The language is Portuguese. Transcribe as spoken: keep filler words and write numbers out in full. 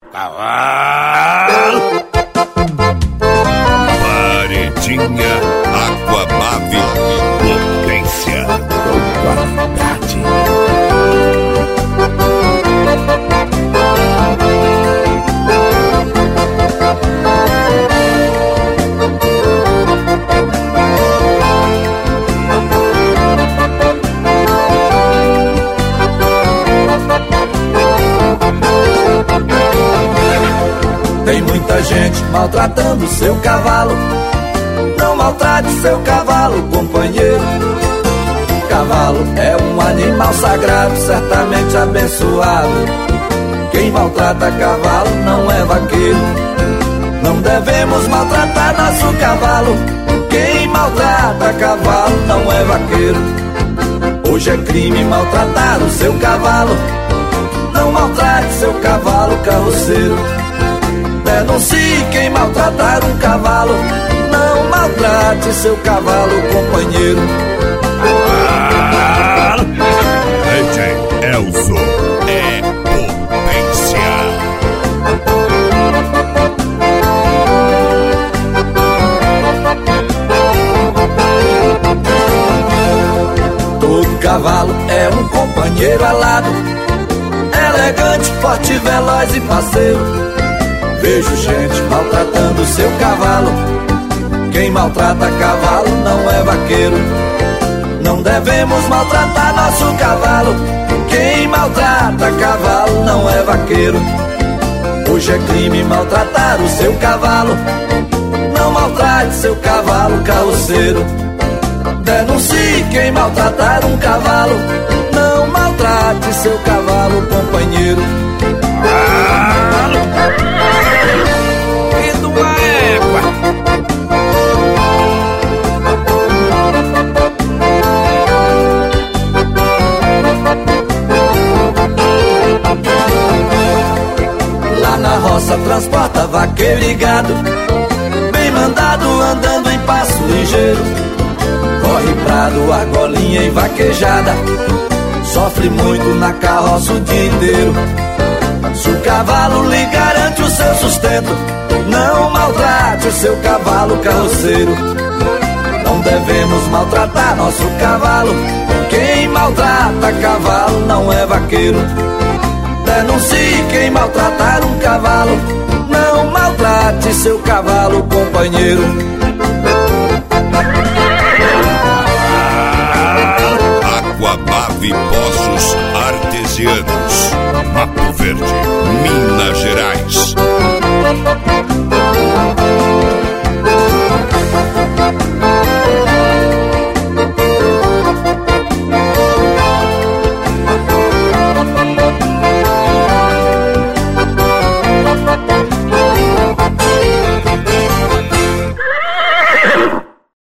cavalo. Paredinha Aquamave, potência com qualidade. Tem muita gente maltratando seu cavalo. Não maltrate seu cavalo, companheiro. Cavalo é um animal sagrado, certamente abençoado. Quem maltrata cavalo não é vaqueiro. Não devemos maltratar nosso cavalo. Quem maltrata cavalo não é vaqueiro. Hoje é crime maltratar o seu cavalo. Não maltrate seu cavalo, carroceiro. Denuncie quem maltratar um cavalo. Não maltrate seu cavalo, companheiro. D J Elzo é potência. Todo cavalo é um companheiro alado, elegante, forte, veloz e parceiro. Vejo gente maltratando seu cavalo. Quem maltrata cavalo não é vaqueiro. Não devemos maltratar nosso cavalo. Quem maltrata cavalo não é vaqueiro. Hoje é crime maltratar o seu cavalo. Não maltrate seu cavalo, carroceiro. Denuncie quem maltratar um cavalo. Não maltrate seu cavalo, companheiro. E do égua. Lá na roça transporta vaqueiro e gado, bem mandado andando em passo ligeiro. Corre prado, argolinha e vaquejada, sofre muito na carroça o dia inteiro. Se o cavalo lhe garante o seu sustento, não maltrate o seu cavalo, carroceiro. Não devemos maltratar nosso cavalo. Quem maltrata cavalo não é vaqueiro. Denuncie quem maltratar um cavalo. Não maltrate seu cavalo, companheiro. Aquamave Poços Artesianos, Mato Verde, Minas Gerais.